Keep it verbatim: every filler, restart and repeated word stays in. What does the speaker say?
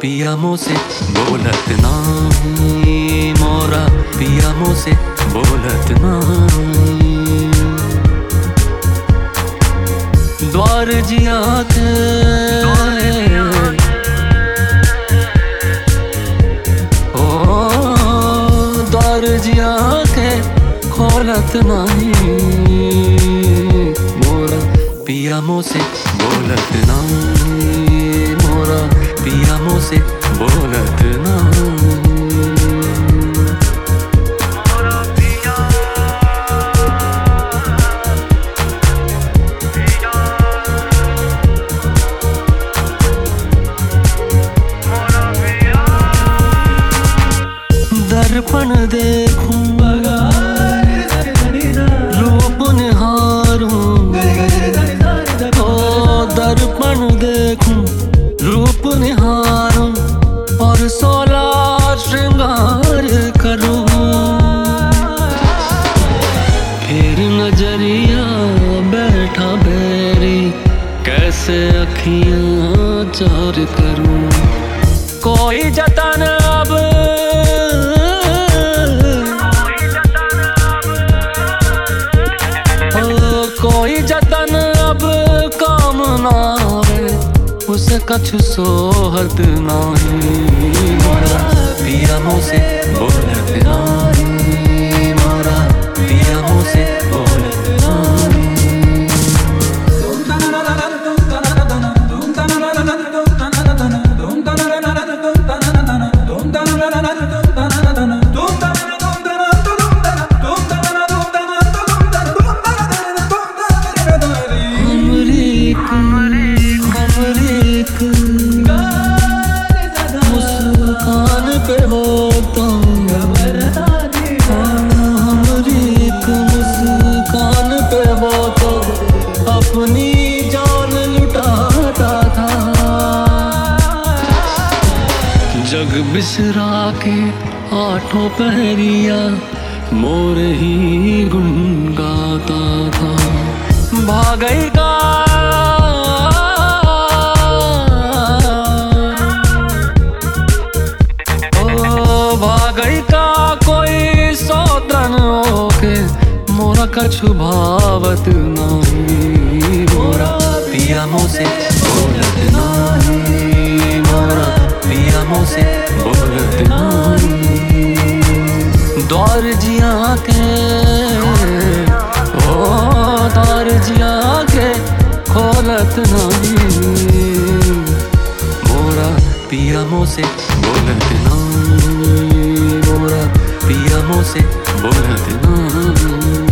पिया मोसे बोलत नाही, मोरा पिया मोसे बोलत नाही। द्वार जिया के ओ द्वार जिया के खोलत नहीं, मोरा पिया मोसे बोलत नाही, मोरा पिया मोसे बोलत नाही। दर्पण देखूं रूप निहारूं, ओ दर्पण देखूं रूप निहारूं और सोला श्रृंगार करूं। फिर नजरिया बैठा बैरी, कैसे अखियां चार करूं। कोई जतन अब कोई जतन अब काम नावे, उसे कछु सोहत नाही, मोरा पिया मोसे बोलत नाही, मोरा पिया मोसे बोलत नाही। मुस्कान पे हो तो हमारी एक मुस्कान पे हो तो अपनी जान लुटाता था। जग बिसरा के आठों पहरिया मोर ही गुन गाता था। भागई का भागई का कोई सौतन होके, मोरा कछु भावत नाही, मोरा पिया मोसे बोलत नाही, मोरा पिया मोसे बोलत नाही। द्वार जिया के ओ द्वार जिया के खोलत नहीं, मोरा पिया मोसे बोलत नाही, मोरा पिया मोसे बोलत नाही।